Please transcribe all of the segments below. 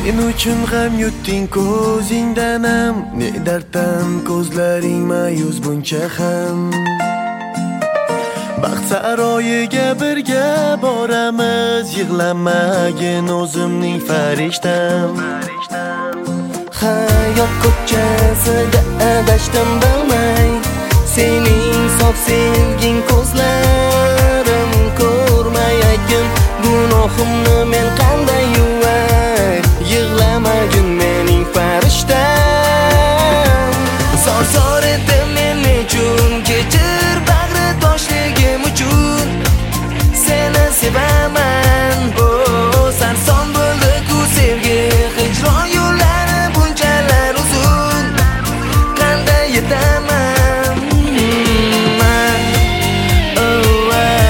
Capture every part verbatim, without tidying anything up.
Men uchun g'am yutding ko'zingdanam, ne darddan ko'zlaring mayus buncha ham. Baxt saroyiga birga boramiz, yig'lamagin o'zimning farishtam. Hayot ko'chasida adashdim bilmay, sening sof sevging ko'zlarim ko'rmayagin, gunohimni men qanday yuvay, yig'lamagin mening farishtam. Zor-zor edim men uchun, kechir bag'ri toshligim uchun, seni sevaman. Oh, sarson bo'ldi-ku sevgi, hijron yo'llari bunchalar uzun, qanday yetaman man. Oh, ah.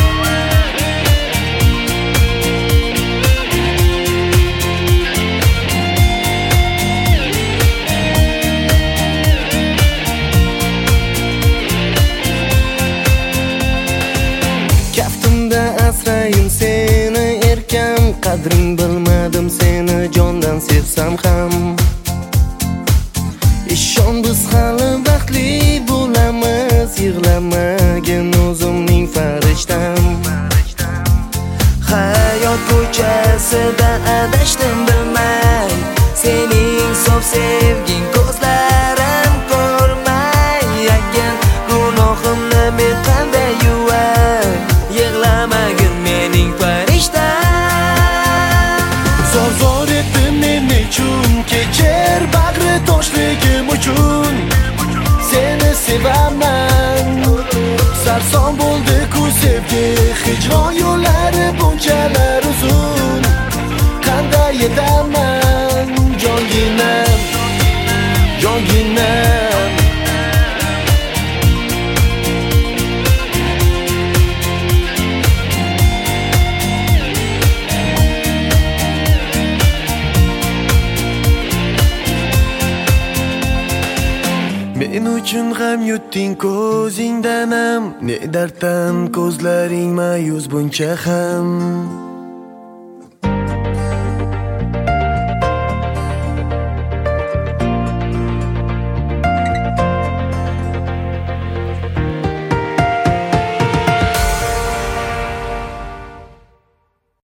Kaftimda asrayin seni erkam, qadring bilmadim seni jondan sevsam ham. Ishon biz hali baxtli bo'lamiz, yig'lamagin o'zimning farishtam. Hayot ko'chasida adashdim bilmay, sening sof sevging ko'zlarim ko'rmayagin, gunohimni men qanday yuvay, yig'lamagin mening farishtam. Zor-zor etdim men uchun, kechir bag'ri toshligim uchun, seni sevaman. Sarson bo'ldi-ku sevgi, hijron yo'llari bunchalar uzun, qanday yetaman jonginam, jonginam. Men uchun g'am yutding ko'zingdanam, ne darddan ko'zlaring mayus buncha ham.